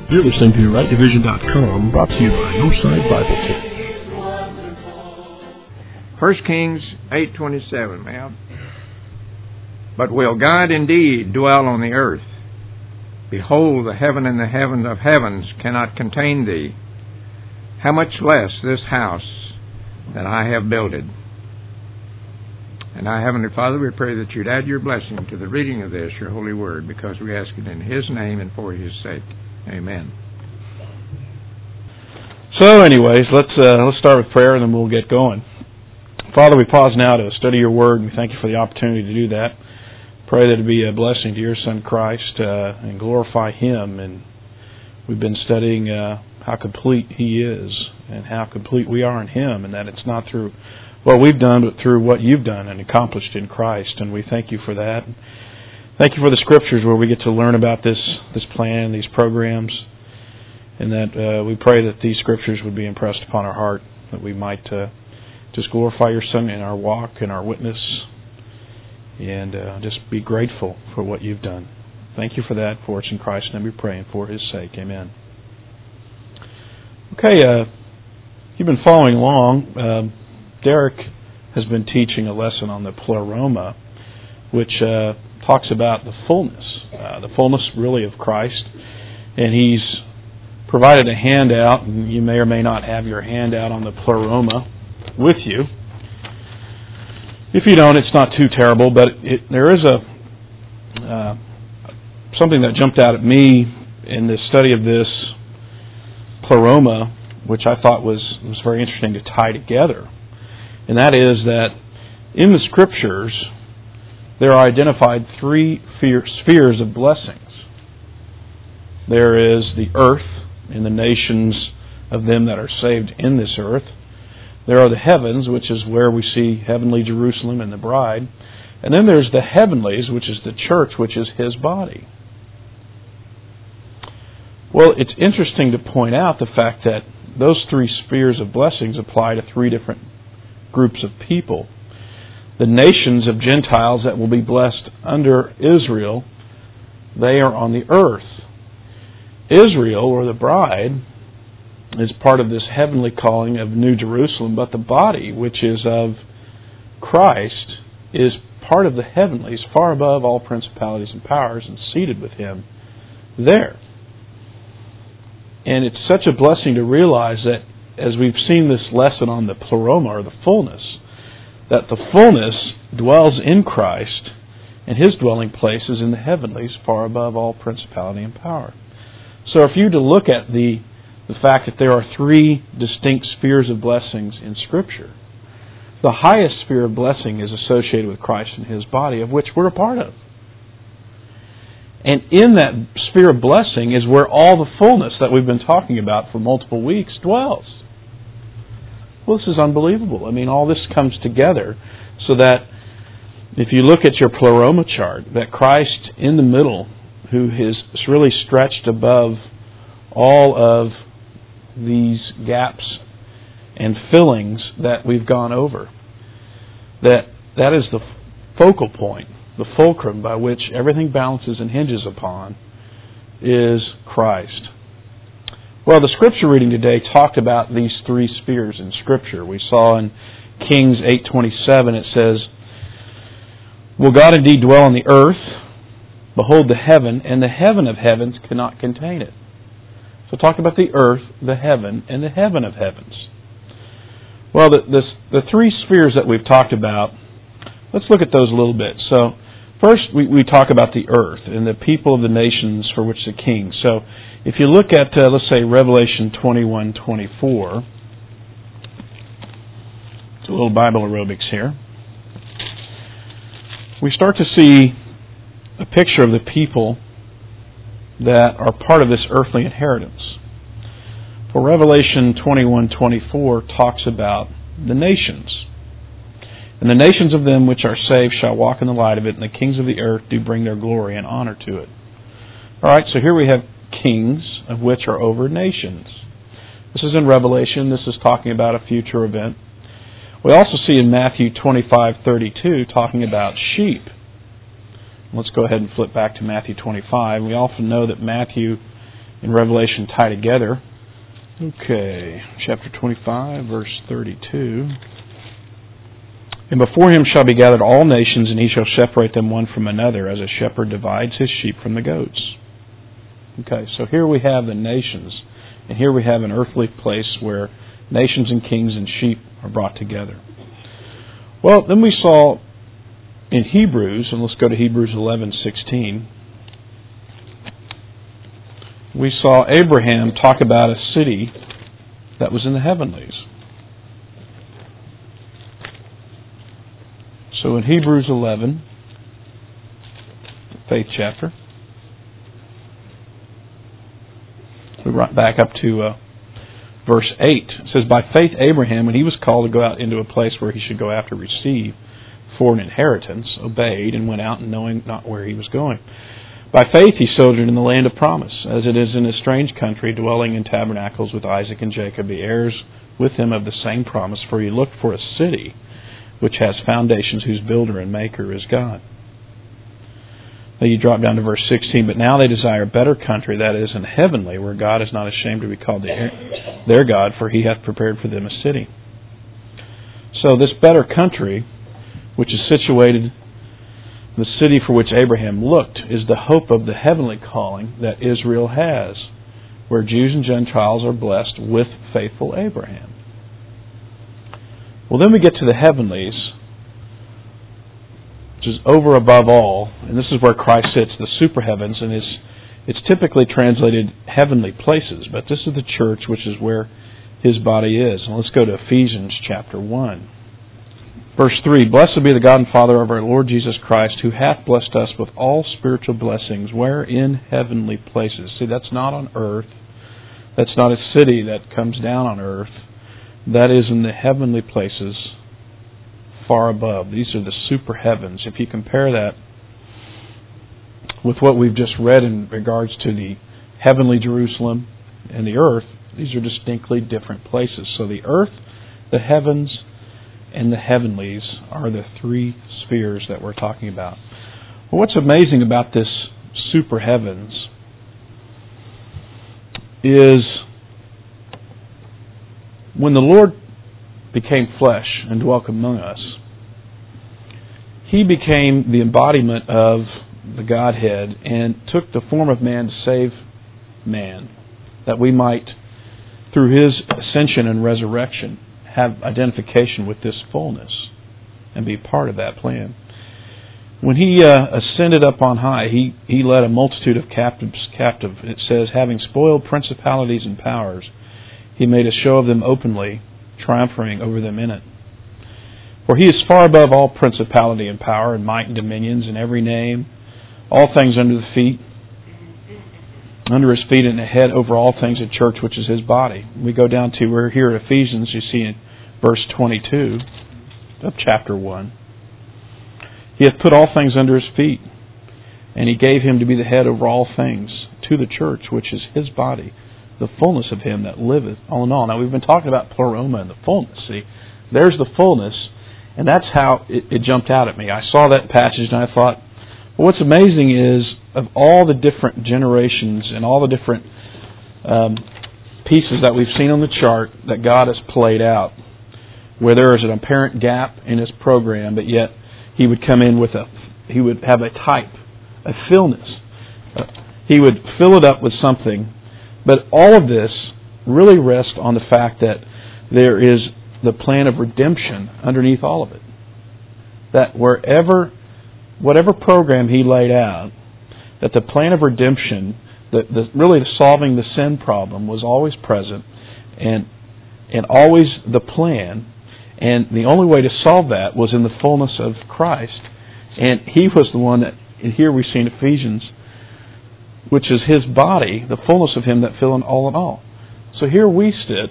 You're listening to RightDivision.com, brought to you by Northside Bible Church. 1 Kings 8:27, ma'am. But will God indeed dwell on the earth? Behold, the heaven and the heaven of heavens cannot contain thee. How much less this house that I have builded? And our Heavenly Father, we pray that you'd add your blessing to the reading of this, your holy word, because we ask it in His name and for His sake. Amen. So anyways, let's start with prayer and then we'll get going. Father, we pause now to study your word, and we thank you for the opportunity to do that. Pray that it be a blessing to your Son Christ and glorify Him. And we've been studying how complete He is and how complete we are in Him, and that it's not through what we've done, but through what you've done and accomplished in Christ. And we thank you for that. Thank you for the Scriptures where we get to learn about this plan, these programs, and that we pray that these Scriptures would be impressed upon our heart, that we might just glorify your Son in our walk and our witness, and just be grateful for what you've done. Thank you for that, for it's in Christ's name we pray, and for His sake. Amen. Okay, you've been following along. Derek has been teaching a lesson on the pleroma, which talks about the fullness really of Christ. And he's provided a handout, and you may or may not have your handout on the pleroma with you. If you don't, it's not too terrible, but there is something that jumped out at me in the study of this pleroma, which I thought was very interesting to tie together. And that is that in the Scriptures, there are identified three spheres of blessings. There is the earth and the nations of them that are saved in this earth. There are the heavens, which is where we see heavenly Jerusalem and the bride. And then there's the heavenlies, which is the church, which is His body. Well, it's interesting to point out the fact that those three spheres of blessings apply to three different groups of people. The nations of Gentiles that will be blessed under Israel, they are on the earth. Israel, or the bride, is part of this heavenly calling of New Jerusalem, but the body, which is of Christ, is part of the heavenlies, far above all principalities and powers, and seated with Him there. And it's such a blessing to realize that as we've seen this lesson on the pleroma, or the fullness, that the fullness dwells in Christ, and His dwelling place is in the heavenlies, far above all principality and power. So if you were to look at the fact that there are three distinct spheres of blessings in Scripture, the highest sphere of blessing is associated with Christ and His body, of which we're a part of. And in that sphere of blessing is where all the fullness that we've been talking about for multiple weeks dwells. Well, this is unbelievable. I mean, all this comes together so that if you look at your pleroma chart, that Christ in the middle, who is really stretched above all of these gaps and fillings that we've gone over, that is the focal point, the fulcrum by which everything balances and hinges upon, is Christ. Well, the Scripture reading today talked about these three spheres in Scripture. We saw in Kings 8:27 it says, will God indeed dwell on the earth? Behold the heaven, and the heaven of heavens cannot contain it. So talk about the earth, the heaven, and the heaven of heavens. Well, the three spheres that we've talked about, let's look at those a little bit. So first we talk about the earth and the people of the nations for which the king. So if you look at, let's say, Revelation 21:24, it's a little Bible aerobics here. We start to see a picture of the people that are part of this earthly inheritance. For Revelation 21:24 talks about the nations. And the nations of them which are saved shall walk in the light of it, and the kings of the earth do bring their glory and honor to it. Alright, so here we have kings, of which are over nations. This is in Revelation. This is talking about a future event. We also see in Matthew 25:32 talking about sheep. Let's go ahead and flip back to Matthew 25. We often know that Matthew in Revelation tie together. Okay, chapter 25, verse 32. And before him shall be gathered all nations, and he shall separate them one from another, as a shepherd divides his sheep from the goats. Okay, so here we have the nations, and here we have an earthly place where nations and kings and sheep are brought together. Well, then we saw in Hebrews, and let's go to Hebrews 11:16. We saw Abraham talk about a city that was in the heavenlies. So in Hebrews 11, faith chapter, we run back up to verse 8. It says, by faith Abraham, when he was called to go out into a place where he should go after receive for an inheritance, obeyed and went out, knowing not where he was going. By faith he sojourned in the land of promise, as it is in a strange country, dwelling in tabernacles with Isaac and Jacob, the heirs with him of the same promise. For he looked for a city which has foundations, whose builder and maker is God. Now you drop down to verse 16. But now they desire a better country, that is, in heavenly, where God is not ashamed to be called their God, for he hath prepared for them a city. So this better country, which is situated, the city for which Abraham looked, is the hope of the heavenly calling that Israel has, where Jews and Gentiles are blessed with faithful Abraham. Well, then we get to the heavenlies, which is over above all, and this is where Christ sits, the super heavens, and it's typically translated heavenly places, but this is the church, which is where his body is. And let's go to Ephesians chapter 1. Verse 3, blessed be the God and Father of our Lord Jesus Christ, who hath blessed us with all spiritual blessings, where in heavenly places. See, that's not on earth. That's not a city that comes down on earth. That is in the heavenly places far above. These are the super heavens. If you compare that with what we've just read in regards to the heavenly Jerusalem and the earth, these are distinctly different places. So the earth, the heavens, and the heavenlies are the three spheres that we're talking about. Well, what's amazing about this super heavens is when the Lord became flesh and dwelt among us, He became the embodiment of the Godhead and took the form of man to save man, that we might, through His ascension and resurrection, have identification with this fullness and be part of that plan. When He ascended up on high, He led a multitude of captives captive. It says, having spoiled principalities and powers, He made a show of them openly, triumphing over them in it. For He is far above all principality and power and might and dominions and every name, all things under His feet, and the head over all things, a church which is His body. We go down to, we're here at Ephesians, you see in verse 22 of chapter 1. He hath put all things under His feet, and He gave Him to be the head over all things, to the church which is His body, the fullness of Him that liveth all in all. Now we've been talking about pleroma and the fullness. See, there's the fullness, and that's how it jumped out at me. I saw that passage and I thought, well, what's amazing is, of all the different generations and all the different pieces that we've seen on the chart that God has played out, where there is an apparent gap in His program, but yet He would come in with He would have a type, a fullness. He would fill it up with something. But all of this really rests on the fact that there is the plan of redemption underneath all of it. That whatever program He laid out, that the plan of redemption, really solving the sin problem, was always present and always the plan. And the only way to solve that was in the fullness of Christ. And He was the one that, and here we see in Ephesians, which is His body, the fullness of Him that fill in all. So here we sit,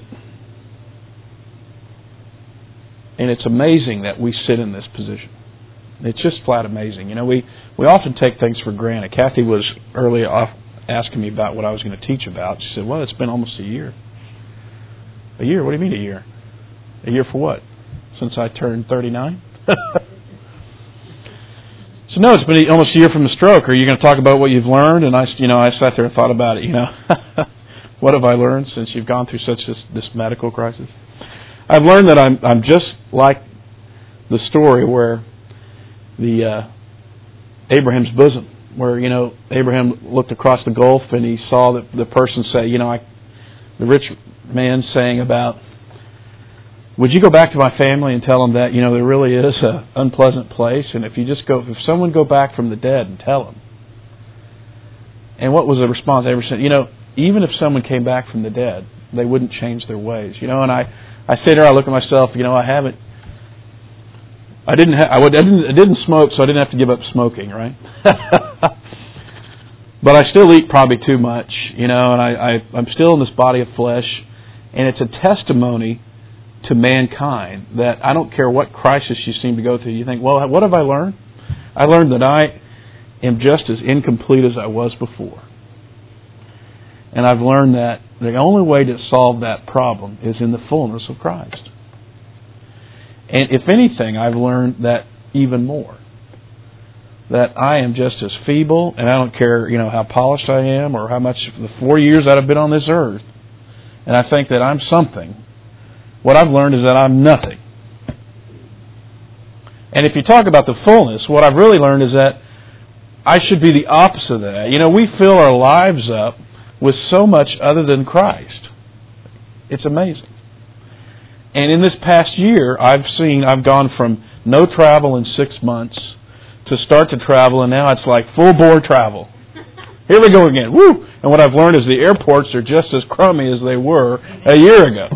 and it's amazing that we sit in this position. It's just flat amazing. You know, we often take things for granted. Kathy was earlier off asking me about what I was going to teach about. She said, well, it's been almost a year. A year? What do you mean a year? A year for what? Since I turned 39? So no, it's been almost a year from the stroke. Are you going to talk about what you've learned? And I sat there and thought about it. What have I learned since you've gone through such this medical crisis? I've learned that I'm just like the story where the Abraham's bosom, where Abraham looked across the gulf and he saw the person say, the rich man saying about, would you go back to my family and tell them that there really is an unpleasant place, and if someone go back from the dead and tell them. And what was the response? Abraham said, even if someone came back from the dead, they wouldn't change their ways. And I sit there, I look at myself, I didn't smoke, so I didn't have to give up smoking, right? But I still eat probably too much, and I'm still in this body of flesh, and it's a testimony to mankind that I don't care what crisis you seem to go through. You think, well, what have I learned? I learned that I am just as incomplete as I was before. And I've learned that the only way to solve that problem is in the fullness of Christ. And if anything, I've learned that even more. That I am just as feeble, and I don't care, how polished I am or how much the 4 years that I've been on this earth. And I think that I'm something. What I've learned is that I'm nothing. And if you talk about the fullness, what I've really learned is that I should be the opposite of that. We fill our lives up with so much other than Christ. It's amazing. And in this past year, I've gone from no travel in 6 months to start to travel, and now it's like full-bore travel. Here we go again. Woo! And what I've learned is the airports are just as crummy as they were a year ago.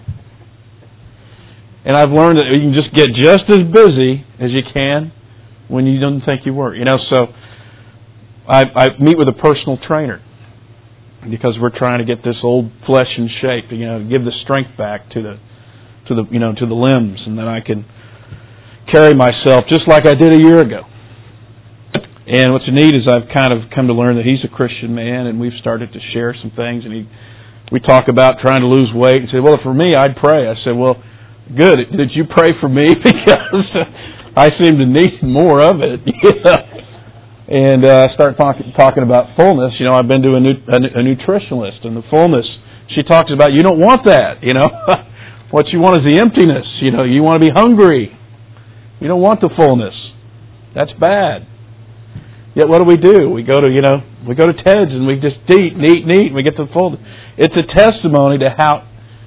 And I've learned that you can just get just as busy as you can when you don't think you were. So I meet with a personal trainer because we're trying to get this old flesh in shape, give the strength back to the limbs, and then I can carry myself just like I did a year ago. And what's neat is I've kind of come to learn that he's a Christian man, and we've started to share some things, and we talk about trying to lose weight, and say, well, for me, I'd pray. I said, well, good. Did you pray for me? Because I seem to need more of it. And I start talking about fullness. I've been to a nutritionalist, and the fullness, she talks about, you don't want that, What you want is the emptiness. You want to be hungry. You don't want the fullness. That's bad. Yet what do? We go to Ted's and we just eat, and we get to the fullness. It's a testimony to how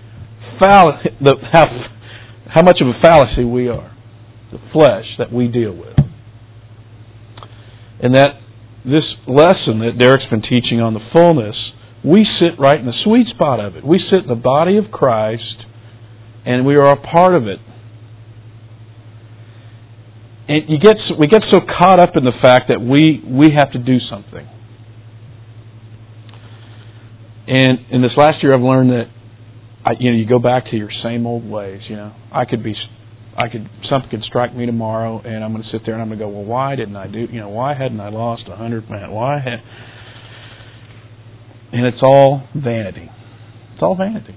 much of a fallacy we are, the flesh that we deal with. And that this lesson that Derek's been teaching on the fullness, we sit right in the sweet spot of it. We sit in the body of Christ, and we are a part of it. And we get so caught up in the fact that we have to do something. And in this last year, I've learned that you go back to your same old ways. Something could strike me tomorrow, and I'm going to sit there and I'm going to go, well, why didn't I do? Why hadn't I lost 100 pounds? And it's all vanity. It's all vanity.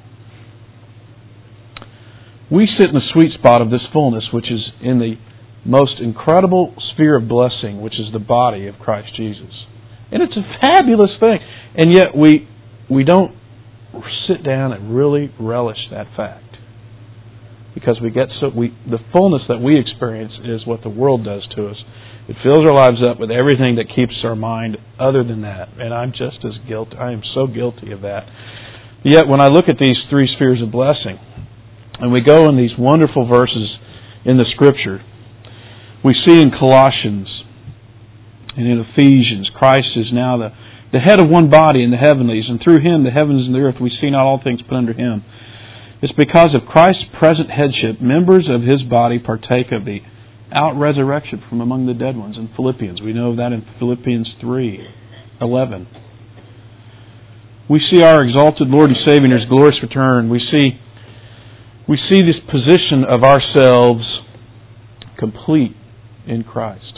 We sit in the sweet spot of this fullness, which is in the most incredible sphere of blessing, which is the body of Christ Jesus. And it's a fabulous thing. And yet we don't sit down and really relish that fact. Because the fullness that we experience is what the world does to us. It fills our lives up with everything that keeps our mind other than that. And I'm just as guilty. I am so guilty of that. Yet when I look at these three spheres of blessing, and we go in these wonderful verses in the Scripture, we see in Colossians and in Ephesians, Christ is now the head of one body in the heavenlies, and through Him the heavens and the earth, we see not all things put under Him. It's because of Christ's present headship, members of His body partake of the out-resurrection from among the dead ones in Philippians. We know that in Philippians 3:11. We see our exalted Lord and Savior in His glorious return. We see this position of ourselves complete in Christ.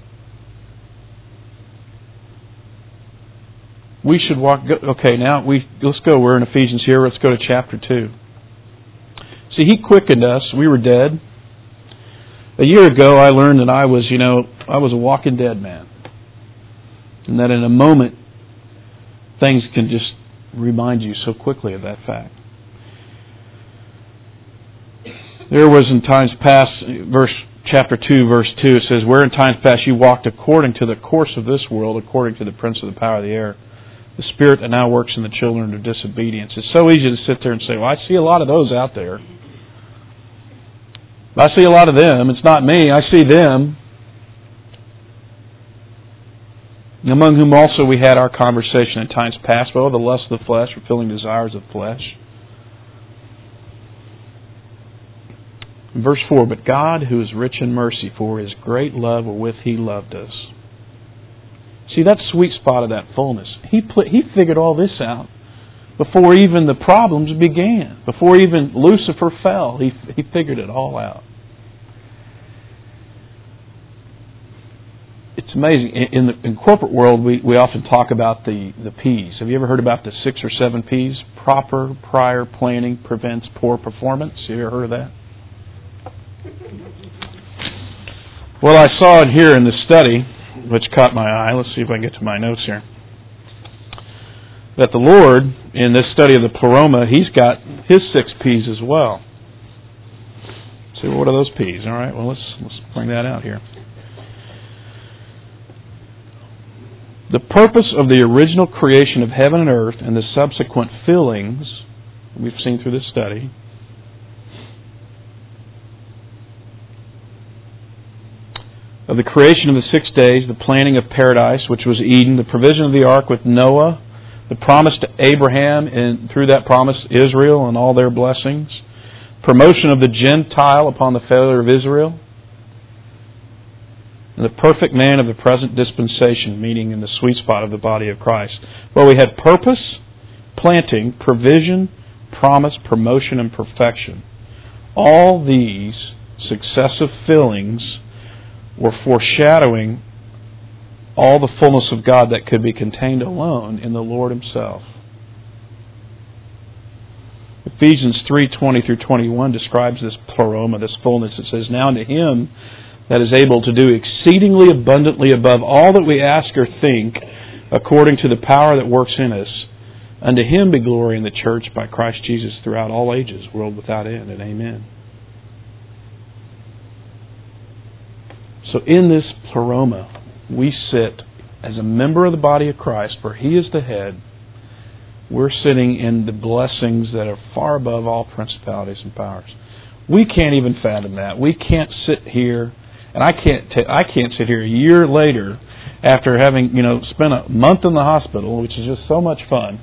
We should walk. Okay, now let's go. We're in Ephesians here. Let's go to chapter 2. See, He quickened us. We were dead. A year ago, I learned that I was, I was a walking dead man. And that in a moment, things can just remind you so quickly of that fact. There was in times past, chapter 2, verse 2, it says, where in times past you walked according to the course of this world, according to the prince of the power of the air, the spirit that now works in the children of disobedience. It's so easy to sit there and say, well, I see a lot of those out there. I see a lot of them. It's not me. I see them. Among whom also we had our conversation in times past, well, the lust of the flesh, fulfilling desires of the flesh. Verse 4, but God, who is rich in mercy, for His great love wherewith He loved us. See, that sweet spot of that fullness. He figured all this out before even the problems began. Before even Lucifer fell, He figured it all out. It's amazing. In corporate world, we often talk about the P's. Have you ever heard about the 6 or 7 P's? Proper, prior planning prevents poor performance. Have you ever heard of that? Well, I saw it here in the study, which caught my eye. Let's see if I can get to my notes here. That the Lord, in this study of the Pleroma, He's got His 6 P's as well. So what are those P's? All right, well, let's bring that out here. The purpose of the original creation of heaven and earth and the subsequent fillings, we've seen through this study, of the creation of the 6 days, the planning of paradise, which was Eden, the provision of the ark with Noah, the promise to Abraham, and through that promise, Israel and all their blessings, promotion of the Gentile upon the failure of Israel, and the perfect man of the present dispensation, meaning in the sweet spot of the body of Christ. Well, we had purpose, planting, provision, promise, promotion, and perfection. All these successive fillings were foreshadowing all the fullness of God that could be contained alone in the Lord Himself. Ephesians 3:20 through 21 describes this pleroma, this fullness. It says, now unto Him that is able to do exceedingly abundantly above all that we ask or think, according to the power that works in us, unto Him be glory in the church by Christ Jesus throughout all ages, world without end, and amen. So in this pleroma, we sit as a member of the body of Christ, where He is the head. We're sitting in the blessings that are far above all principalities and powers. We can't even fathom that. We can't sit here, and I can't sit here a year later after having spent a month in the hospital, which is just so much fun.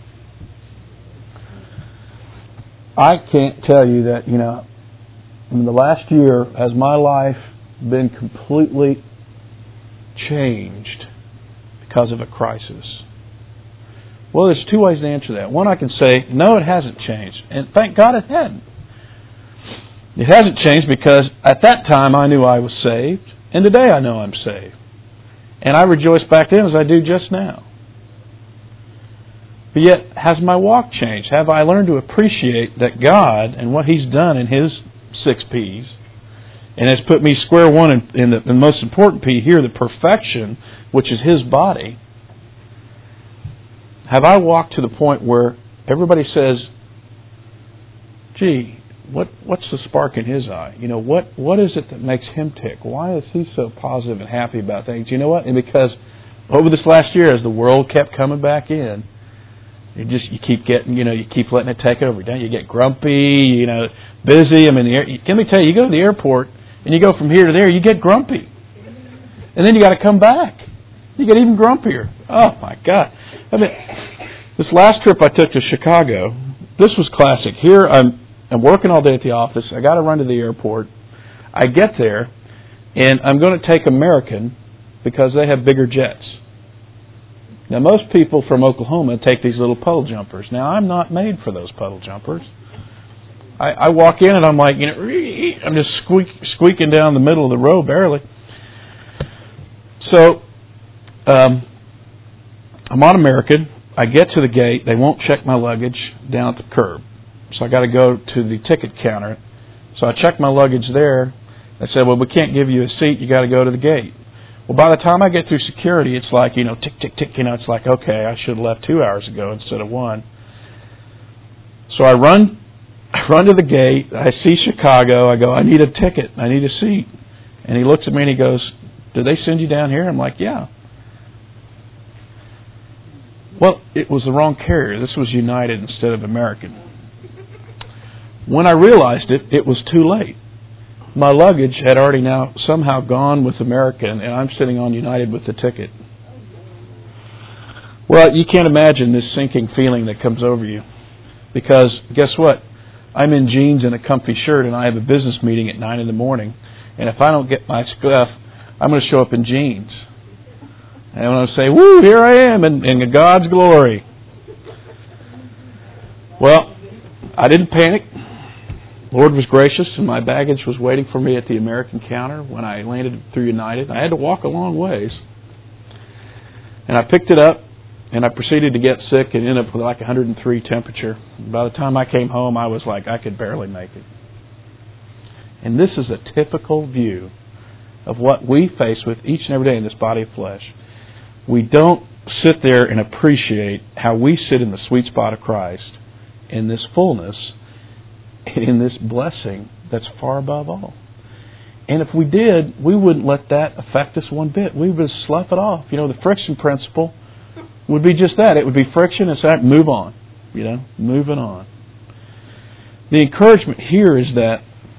I can't tell you that in the last year has my life been completely changed because of a crisis. Well, there's 2 ways to answer that. One, I can say, no, it hasn't changed. And thank God it hadn't. It hasn't changed because at that time I knew I was saved, and today I know I'm saved. And I rejoiced back then as I do just now. But yet, has my walk changed? Have I learned to appreciate that God and what He's done in His 6 P's, and has put me square one in the most important P here, the perfection, which is His body? Have I walked to the point where everybody says, gee, what's the spark in his eye? What is it that makes him tick? Why is he so positive and happy about things? You know what? And because over this last year, as the world kept coming back in, you keep getting, you keep letting it take over. Don't you get grumpy, busy? I mean, let me tell you, you go to the airport and you go from here to there, you get grumpy. And then you got to come back. You get even grumpier. Oh my God. I mean, this last trip I took to Chicago, this was classic. Here I'm working all day at the office. I got to run to the airport. I get there, and I'm going to take American because they have bigger jets. Now, most people from Oklahoma take these little puddle jumpers. Now, I'm not made for those puddle jumpers. I walk in, and I'm like, I'm just squeaking down the middle of the row, barely. So, I'm on American. I get to the gate. They won't check my luggage down at the curb. So I got to go to the ticket counter. So I checked my luggage there. They said, well, we can't give you a seat. You got to go to the gate. Well, by the time I get through security, it's like, tick, tick, tick, it's like, okay, I should have left 2 hours ago instead of 1. So I run to the gate, I see Chicago, I go, I need a ticket, I need a seat. And he looks at me and he goes, did they send you down here? I'm like, yeah. Well, it was the wrong carrier. This was United instead of American. When I realized it, it was too late. My luggage had already now somehow gone with American, and I'm sitting on United with the ticket. Well, you can't imagine this sinking feeling that comes over you. Because, guess what? I'm in jeans and a comfy shirt, and I have a business meeting at 9 in the morning. And if I don't get my stuff, I'm going to show up in jeans. And I'm going to say, woo, here I am in God's glory. Well, I didn't panic. Lord was gracious, and my baggage was waiting for me at the American counter when I landed through United. I had to walk a long ways. And I picked it up, and I proceeded to get sick and ended up with like 103 temperature. By the time I came home, I was like, I could barely make it. And this is a typical view of what we face with each and every day in this body of flesh. We don't sit there and appreciate how we sit in the sweet spot of Christ in this fullness, in this blessing that's far above all. And if we did, we wouldn't let that affect us one bit. We would just slough it off. The friction principle would be just that. It would be friction and say, move on. Moving on. The encouragement here is that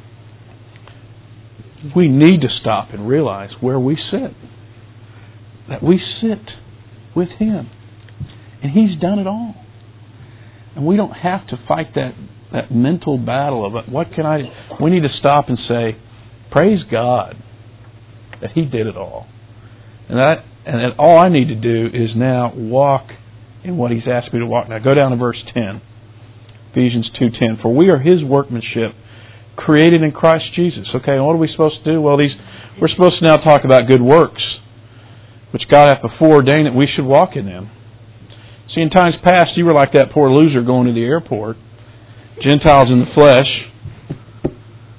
we need to stop and realize where we sit. That we sit with Him. And He's done it all. And we don't have to fight that mental battle of what can I do. We need to stop and say, praise God that He did it all. And that all I need to do is now walk in what He's asked me to walk. Now go down to verse 10. Ephesians 2:10. For we are His workmanship, created in Christ Jesus. Okay, and what are we supposed to do? Well, we're supposed to now talk about good works, which God hath before ordained that we should walk in them. See, in times past, you were like that poor loser going to the airport, Gentiles in the flesh.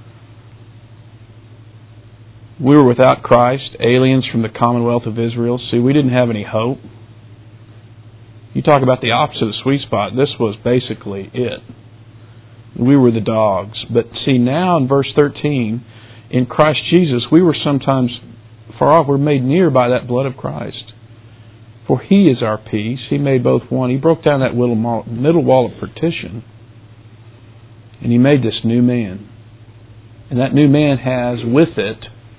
We were without Christ, aliens from the commonwealth of Israel. See, we didn't have any hope. You talk about the opposite of the sweet spot. This was basically it. We were the dogs. But see, now in verse 13, in Christ Jesus, we were sometimes far off. We're made near by that blood of Christ. For He is our peace. He made both one. He broke down that middle wall of partition. And He made this new man. And that new man has with it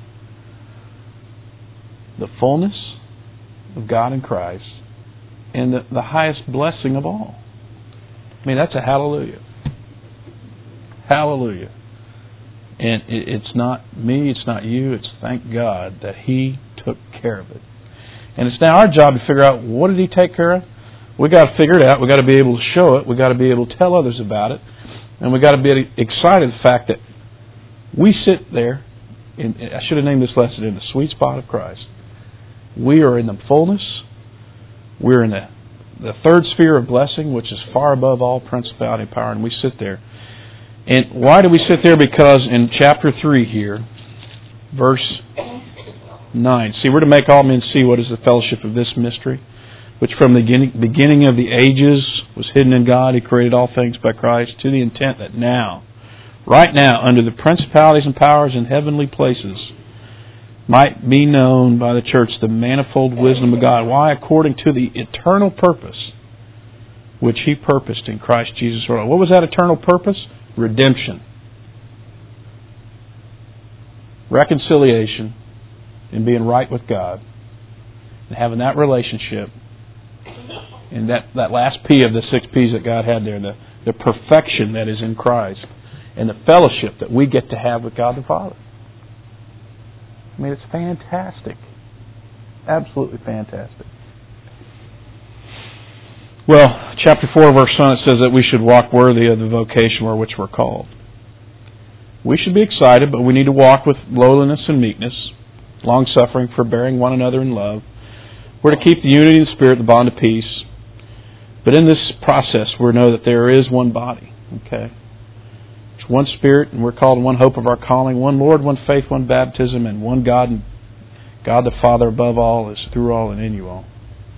the fullness of God in Christ and the highest blessing of all. I mean, that's a hallelujah. Hallelujah. And it's not me, it's not you, it's thank God that He took care of it. And it's now our job to figure out, what did He take care of? We've got to figure it out. We've got to be able to show it. We've got to be able to tell others about it. And we've got to be excited the fact that we sit there, I should have named this lesson, in the sweet spot of Christ. We are in the fullness. We're in the third sphere of blessing, which is far above all principality and power, and we sit there. And why do we sit there? Because in chapter 3 here, verse 9, see, we're to make all men see what is the fellowship of this mystery, which from the beginning of the ages was hidden in God, who created all things by Christ, to the intent that now, right now, under the principalities and powers in heavenly places, might be known by the church the manifold wisdom of God. Why? According to the eternal purpose which He purposed in Christ Jesus our Lord. What was that eternal purpose? Redemption. Reconciliation and being right with God. And having that relationship. And that last P of the 6 P's that God had there. The perfection that is in Christ. And the fellowship that we get to have with God the Father. I mean, it's fantastic. Absolutely fantastic. Well, chapter 4 verse 1, it says that we should walk worthy of the vocation for which we're called. We should be excited, but we need to walk with lowliness and meekness, long-suffering, forbearing one another in love. We're to keep the unity of the Spirit, the bond of peace. But in this process, we know that there is one body. Okay? There's one Spirit, and we're called one hope of our calling, one Lord, one faith, one baptism, and one God God the Father above all is through all and in you all.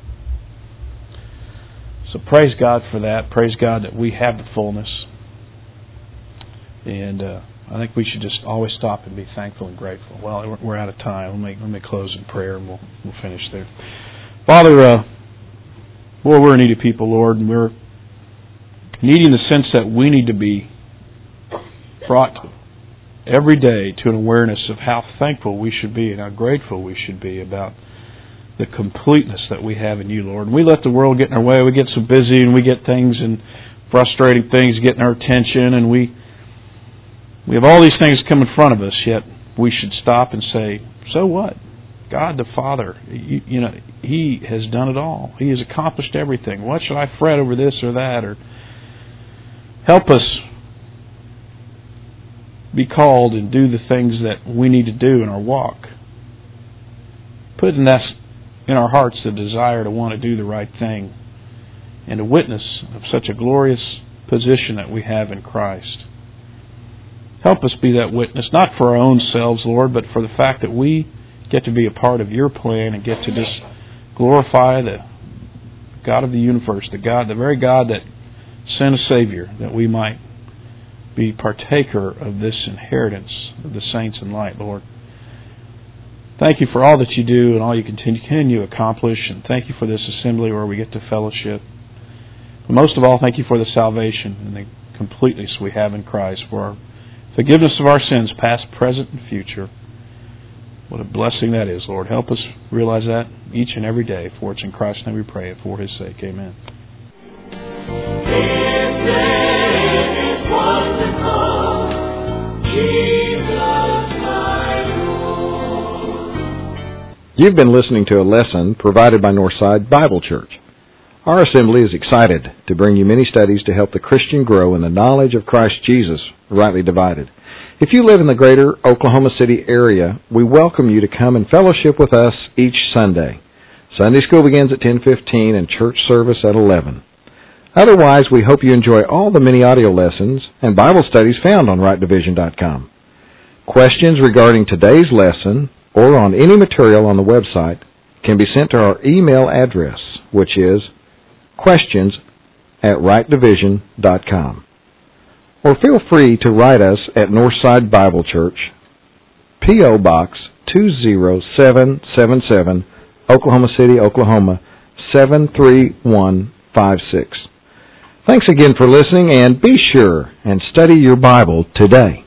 So praise God for that. Praise God that we have the fullness. And I think we should just always stop and be thankful and grateful. Well, we're out of time. Let me close in prayer and we'll finish there. Father, Lord, we're a needy people, Lord, and we're needy in the sense that we need to be brought every day to an awareness of how thankful we should be and how grateful we should be about the completeness that we have in you, Lord. And we let the world get in our way. We get so busy and we get things and frustrating things getting our attention, and we have all these things come in front of us, yet we should stop and say, so what? God the Father, you know, He has done it all. He has accomplished everything. What should I fret over this or that? Or help us be called and do the things that we need to do in our walk. Put in our hearts the desire to want to do the right thing and a witness of such a glorious position that we have in Christ. Help us be that witness, not for our own selves, Lord, but for the fact that we get to be a part of your plan and get to just glorify the God of the universe, the very God that sent a Savior, that we might be partaker of this inheritance of the saints in light, Lord. Thank you for all that you do and all you continue to accomplish, and thank you for this assembly where we get to fellowship. But most of all, thank you for the salvation and the completeness we have in Christ, for our forgiveness of our sins, past, present, and future. What a blessing that is, Lord. Help us realize that each and every day. For it's in Christ's name we pray it, for His sake. Amen. His name is wonderful, Jesus my Lord. You've been listening to a lesson provided by Northside Bible Church. Our assembly is excited to bring you many studies to help the Christian grow in the knowledge of Christ Jesus, rightly divided. If you live in the greater Oklahoma City area, we welcome you to come and fellowship with us each Sunday. Sunday school begins at 10:15 and church service at 11. Otherwise, we hope you enjoy all the many audio lessons and Bible studies found on rightdivision.com. Questions regarding today's lesson or on any material on the website can be sent to our email address, which is questions@rightdivision.com. Or feel free to write us at Northside Bible Church, P.O. Box 20777, Oklahoma City, Oklahoma 73156. Thanks again for listening, and be sure and study your Bible today.